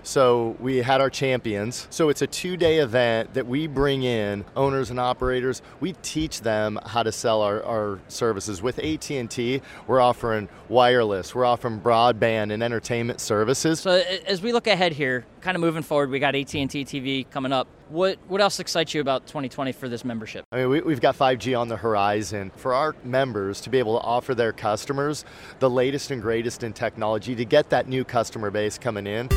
So we had our champions. So it's a 2-day event that we bring in owners and operators. We teach them how to sell our services. With AT&T, we're offering wireless, we're offering broadband and entertainment services. So as we look ahead here, kind of moving forward, we got AT&T TV coming up. What else excites you about 2020 for this membership? I mean, we've got 5G on the horizon. For our members to be able to offer their customers the latest and greatest in technology to get that new customer base coming in.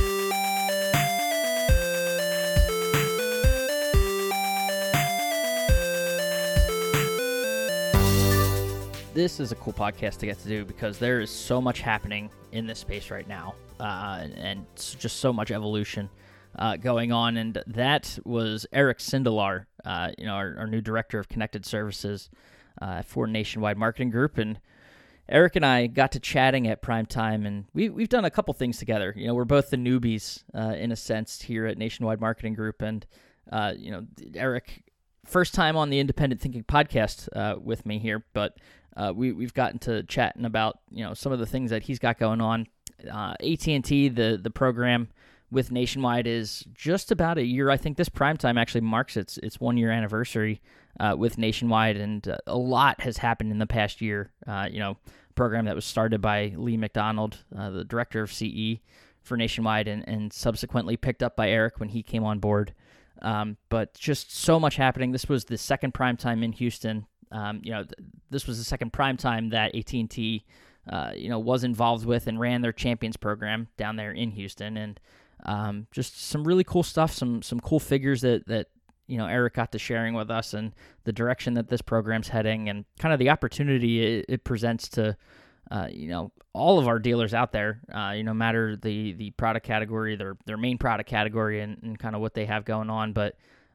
This is a cool podcast to get to do because there is so much happening in this space right now, and just so much evolution going on. And that was Eric Sindelar, our new director of connected services for Nationwide Marketing Group. And Eric and I got to chatting at Primetime, and we've done a couple things together. We're both the newbies in a sense here at Nationwide Marketing Group, and Eric, first time on the Independent Thinking podcast with me here, but we've gotten to chatting about some of the things that he's got going on. AT&T, the program with Nationwide, is just about a year. I think this Primetime actually marks its 1-year anniversary with Nationwide, and a lot has happened in the past year. A program that was started by Lee McDonald, the director of CE for Nationwide, and subsequently picked up by Eric when he came on board. But just so much happening. This was the second Primetime in Houston. This was the second Primetime that AT&T, was involved with and ran their Champions program down there in Houston. And just some really cool stuff, some cool figures that Eric got to sharing with us, and the direction that this program's heading, and kind of the opportunity it presents to, all of our dealers out there, no matter the product category, their main product category, and kind of what they have going on. But,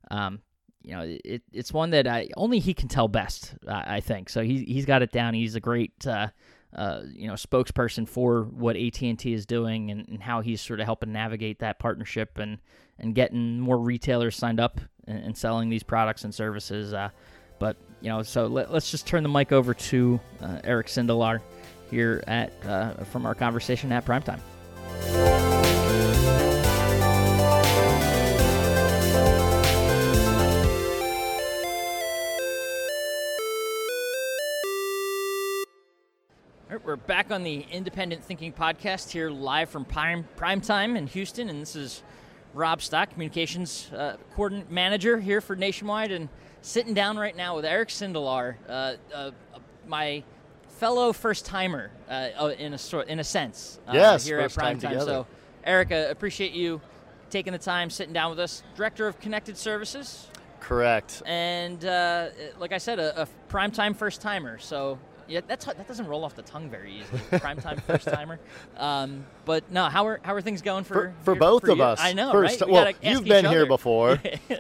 it's one that only he can tell best, I think. So he's got it down. He's a great, spokesperson for what AT&T is doing, and how he's sort of helping navigate that partnership and getting more retailers signed up and selling these products and services. So let's just turn the mic over to Eric Sindelar here from our conversation at Primetime. All right, we're back on the Independent Thinking podcast here live from Primetime in Houston, and this is Rob Stock, Communications Coordinator Manager here for Nationwide, and sitting down right now with Eric Sindelar, my fellow first-timer in a sense. Yes, here at first time Primetime. together. So, Eric, appreciate you taking the time, sitting down with us. Director of Connected Services. Correct. And like I said, a Primetime first-timer. So yeah, that doesn't roll off the tongue very easily. Primetime first-timer. But no, how are things going for both of you? us? I know, first, right? Well, you've been here before,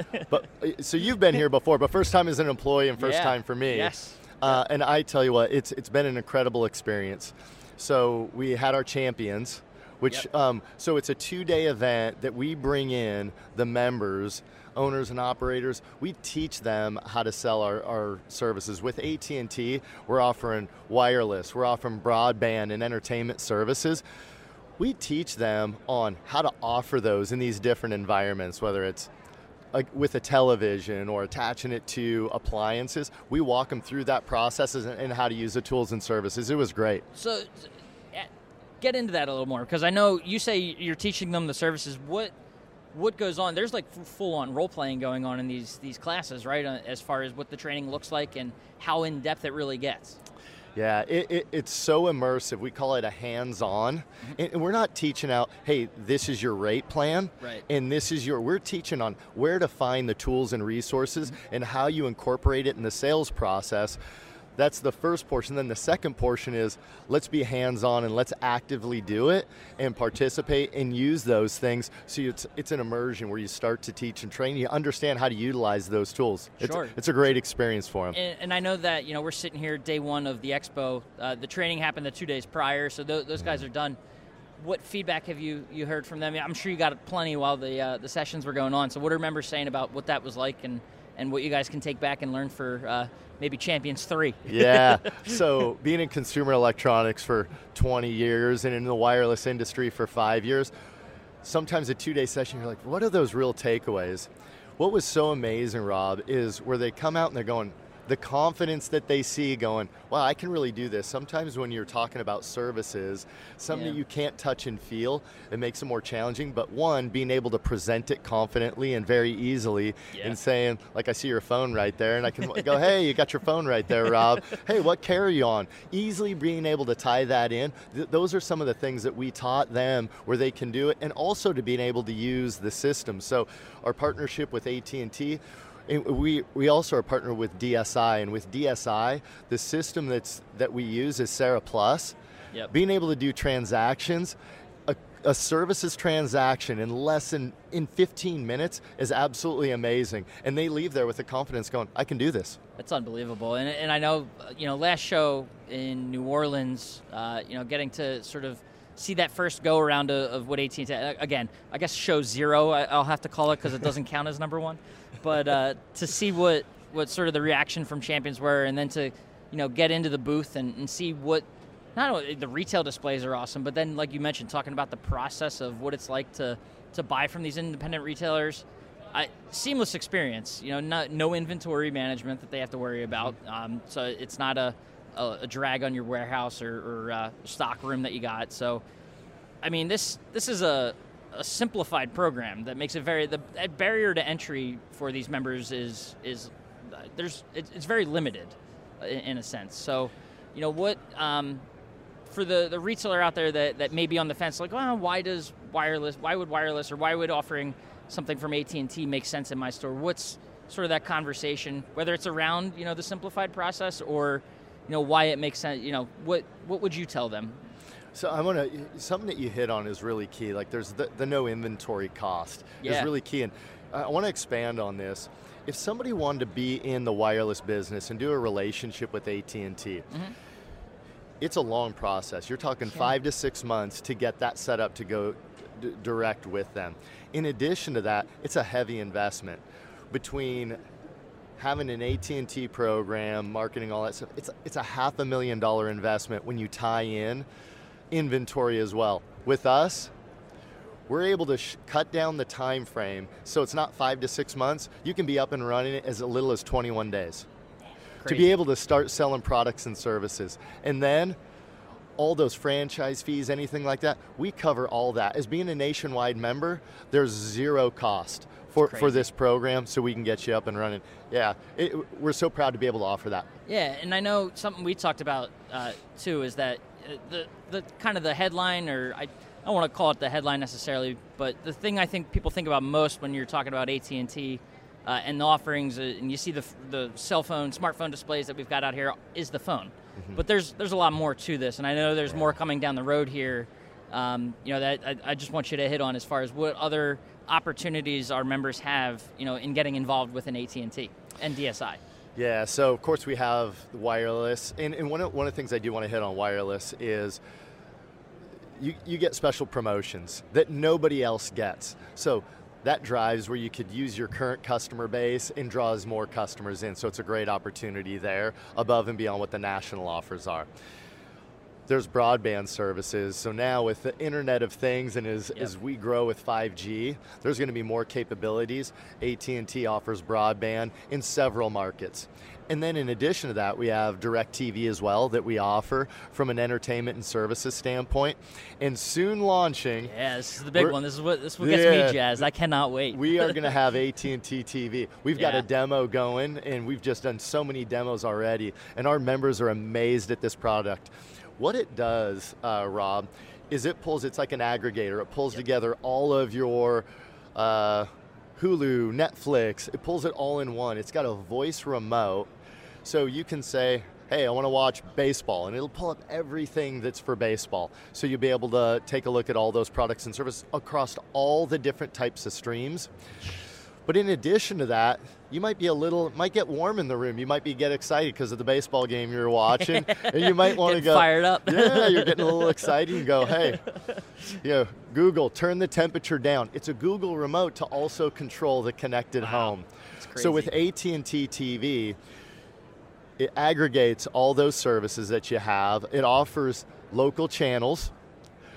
so you've been here before, but first time as an employee and first time for me. Yes. And I tell you what, it's been an incredible experience. So we had our champions, which so it's a 2-day event that we bring in the members, owners and operators. We teach them how to sell our services. With AT&T, we're offering wireless, we're offering broadband and entertainment services. We teach them on how to offer those in these different environments, whether it's with a television or attaching it to appliances. We walk them through that process and how to use the tools and services. It was great. So get into that a little more, because I know you say you're teaching them the services. What goes on? There's like full-on role-playing going on in these classes, right, as far as what the training looks like and how in-depth it really gets. Yeah, it's so immersive. We call it a hands-on. And we're not teaching out, hey, this is your rate plan, right, and this is we're teaching on where to find the tools and resources and how you incorporate it in the sales process. That's the first portion. Then the second portion is let's be hands-on and let's actively do it and participate and use those things. So it's an immersion where you start to teach and train. You understand how to utilize those tools. Sure. It's a great experience for them. And I know that we're sitting here day one of the expo. The training happened the 2 days prior, so those guys are done. What feedback have you heard from them? I'm sure you got plenty while the sessions were going on. So what are members saying about what that was like and what you guys can take back and learn for maybe Champions 3? Yeah, so being in consumer electronics for 20 years and in the wireless industry for 5 years, sometimes a 2-day session, you're like, what are those real takeaways? What was so amazing, Rob, is where they come out and they're going, the confidence that they see going, wow, I can really do this. Sometimes when you're talking about services, something that you can't touch and feel, it makes it more challenging. But one, being able to present it confidently and very easily and saying, like I see your phone right there, and I can go, hey, you got your phone right there, Rob. Hey, what carrier are you on? Easily being able to tie that in. Those are some of the things that we taught them where they can do it, and also to being able to use the system. So our partnership with AT&T, and we also are partnered with DSI, and with DSI, the system that we use is Sarah Plus. Being able to do transactions, a services transaction in 15 minutes is absolutely amazing, and they leave there with the confidence going, I can do this. That's unbelievable, and I know, last show in New Orleans, getting to sort of see that first go around of what AT&T, again, I guess show 0, I'll have to call it because it doesn't count as number 1. But to see what sort of the reaction from champions were, and then to get into the booth and see what, not only the retail displays are awesome, but then like you mentioned, talking about the process of what it's like to buy from these independent retailers, seamless experience. No inventory management that they have to worry about, so it's not a drag on your warehouse or stock room that you got. So, I mean, this is a simplified program that makes it the barrier to entry for these members is it's very limited in a sense. So, what for the retailer out there that may be on the fence, like, well, why would wireless or why would offering something from AT&T make sense in my store? What's sort of that conversation, whether it's around the simplified process or why it makes sense? What would you tell them? So something that you hit on is really key. Like there's the no inventory cost is really key. And I want to expand on this. If somebody wanted to be in the wireless business and do a relationship with AT&T, it's a long process. You're talking 5 to 6 months to get that set up to go direct with them. In addition to that, it's a heavy investment between having an AT&T program, marketing, all that stuff. It's a $500,000 investment when you tie in inventory as well. With us, we're able to cut down the time frame, so it's not 5 to 6 months. You can be up and running as little as 21 days. Crazy. To be able to start selling products and services. And then all those franchise fees, anything like that, we cover all that. As being a nationwide member, there's zero cost for this program, so we can get you up and running. Yeah, we're so proud to be able to offer that. Yeah, and I know something we talked about too is that the kind of the headline, or I don't want to call it the headline necessarily, but the thing I think people think about most when you're talking about AT&T and the offerings, and you see the cell phone, smartphone displays that we've got out here, is the phone. But there's a lot more to this, and I know there's more coming down the road here. That I just want you to hit on as far as what other opportunities our members have, in getting involved with an AT&T and DSI. Yeah, so of course we have wireless, and one of the things I do want to hit on wireless is you get special promotions that nobody else gets. So that drives where you could use your current customer base and draws more customers in. So it's a great opportunity there above and beyond what the national offers are. There's broadband services. So now with the Internet of Things and as we grow with 5G, there's going to be more capabilities. AT&T offers broadband in several markets. And then in addition to that, we have DirecTV as well that we offer from an entertainment and services standpoint. And soon launching. Yeah, this is the big one. This is what gets me jazzed. I cannot wait. We are going to have AT&T TV. We've got a demo going, and we've just done so many demos already. And our members are amazed at this product. What it does, Rob, is it's like an aggregator. It pulls together all of your Hulu, Netflix. It pulls it all in one. It's got a voice remote, so you can say, hey, I want to watch baseball, and it'll pull up everything that's for baseball. So you'll be able to take a look at all those products and services across all the different types of streams. But in addition to that, you might get warm in the room. You might get excited because of the baseball game you're watching, and you might want to go fired up. Yeah, you're getting a little excited. You go, hey, Google, turn the temperature down. It's a Google remote to also control the connected home. That's crazy. So with AT&T TV, it aggregates all those services that you have. It offers local channels.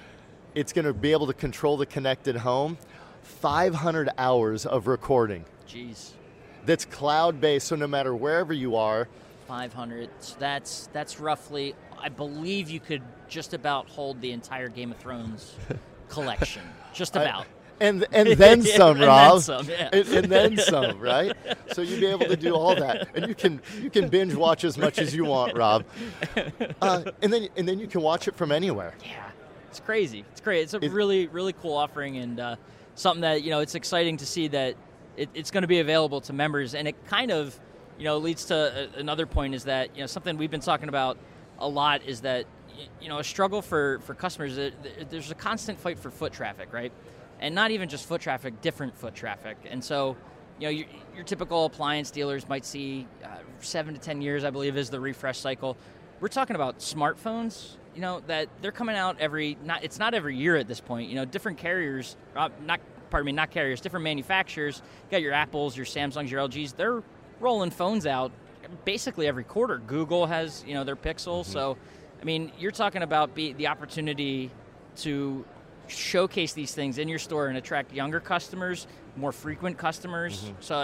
It's going to be able to control the connected home. 500 hours of recording. Jeez. That's cloud-based, so no matter wherever you are. 500. So that's roughly, I believe you could just about hold the entire Game of Thrones collection. Just about. And then some, Rob. And then some, yeah. And then some, right? So you'd be able to do all that, and you can binge watch as much as you want, Rob. And then you can watch it from anywhere. Yeah, it's crazy. It's great. It's a really, really cool offering, and something that, it's exciting to see that it's going to be available to members. And it kind of, leads to another point, is that, something we've been talking about a lot is that, a struggle for customers. There's a constant fight for foot traffic, right? And not even just foot traffic, different foot traffic. And so, your typical appliance dealers might see 7 to 10 years, I believe, is the refresh cycle. We're talking about smartphones, that they're coming out it's not every year at this point. Different carriers, not carriers, different manufacturers. You got your Apples, your Samsungs, your LGs. They're rolling phones out basically every quarter. Google has, their Pixel. Mm-hmm. So, you're talking about the opportunity to showcase these things in your store and attract younger customers, more frequent customers. Mm-hmm. So,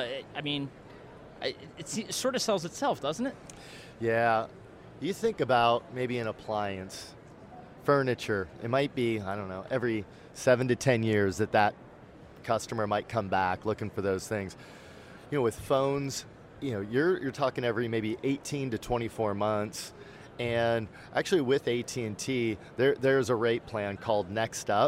it sort of sells itself, doesn't it? Yeah. You think about maybe an appliance, furniture. It might be, I don't know, every 7 to 10 years that customer might come back looking for those things. With phones, you're talking every maybe 18 to 24 months. And actually with AT&T, there's a rate plan called Next Up.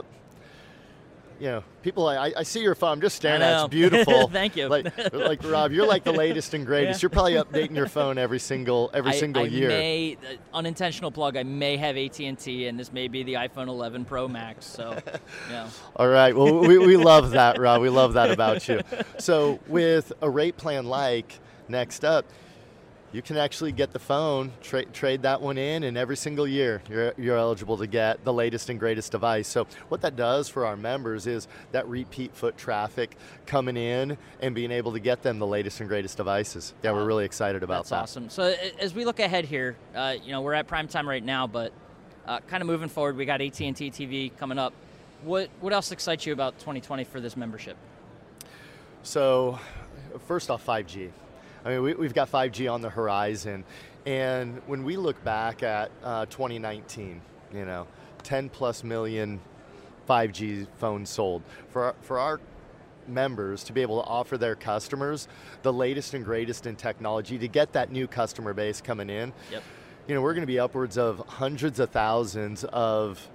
People, I see your phone. I'm just staring at it. It's beautiful. Thank you. Like Rob, you're like the latest and greatest. Yeah. You're probably updating your phone every single year. Unintentional plug, I may have AT&T, and this may be the iPhone 11 Pro Max. So, yeah. All right. Well, we love that, Rob. We love that about you. So with a rate plan like Next Up, you can actually get the phone, trade that one in, and every single year you're eligible to get the latest and greatest device. So what that does for our members is that repeat foot traffic coming in and being able to get them the latest and greatest devices. Yeah, we're really excited about that. That's awesome. So as we look ahead here, we're at prime time right now, but kind of moving forward, we got AT&T TV coming up. What else excites you about 2020 for this membership? So first off, 5G. We've got 5G on the horizon, and when we look back at 2019, 10 plus million 5G phones sold. For our members to be able to offer their customers the latest and greatest in technology to get that new customer base coming in, yep. We're going to be upwards of hundreds of thousands of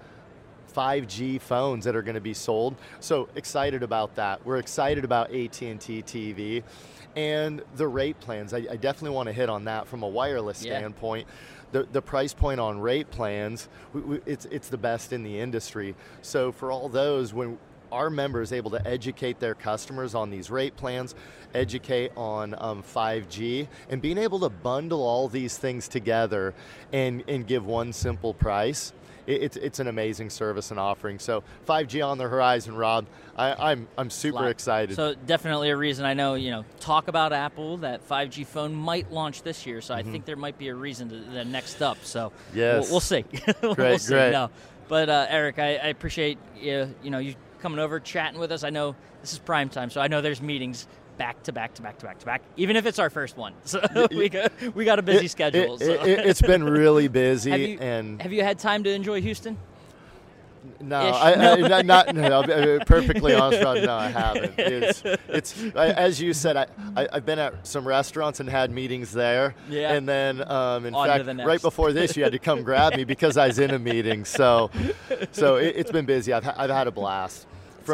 5G phones that are going to be sold. So excited about that. We're excited about AT&T TV. And the rate plans, I definitely want to hit on that from a wireless standpoint. The price point on rate plans, it's the best in the industry. So for all those, when our members able to educate their customers on these rate plans, educate on 5G, and being able to bundle all these things together and give one simple price, it's an amazing service and offering. So 5G on the horizon, Rob. I'm super excited. So definitely a reason. I know, talk about Apple, that 5G phone might launch this year. So I think there might be a reason to the Next Up. So yes. we'll see. Great. No. But Eric, I appreciate you coming over, chatting with us. I know this is prime time, so I know there's meetings back to back, even if it's our first one. So we got a busy schedule. It's been really busy. Have you had time to enjoy Houston? No, I'll be perfectly honest, Rob, no, I haven't. It's as you said, I've been at some restaurants and had meetings there. Yeah. And then, in fact, right before this, you had to come grab me because I was in a meeting. So it's been busy. I've had a blast.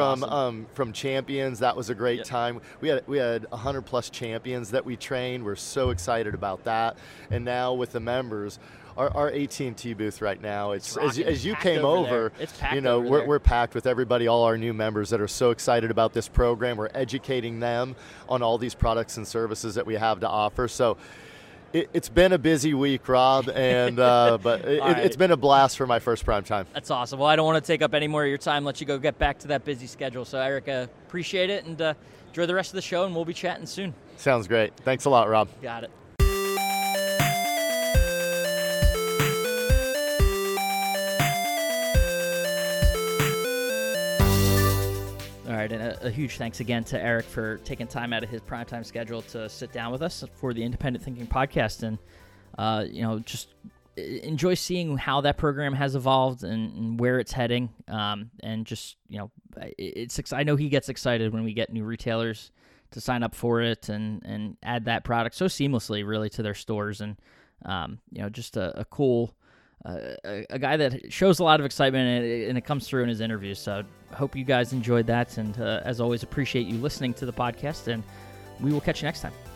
From champions, that was a great time. We had 100 plus champions that we trained. We're so excited about that. And now with the members, our AT&T booth right now, it's as you came over, it's packed we're packed with everybody, all our new members that are so excited about this program. We're educating them on all these products and services that we have to offer. So it's been a busy week, Rob, and but it's been a blast for my first prime time. That's awesome. Well, I don't want to take up any more of your time. Let you go get back to that busy schedule. So, Eric, appreciate it, and enjoy the rest of the show, and we'll be chatting soon. Sounds great. Thanks a lot, Rob. Got it. right, and a huge thanks again to Eric for taking time out of his primetime schedule to sit down with us for the Independent Thinking podcast, and just enjoy seeing how that program has evolved and where it's heading. And just I know he gets excited when we get new retailers to sign up for it and add that product so seamlessly, really, to their stores, and just a cool. A guy that shows a lot of excitement, and it comes through in his interviews. So I hope you guys enjoyed that. And as always, appreciate you listening to the podcast. And we will catch you next time.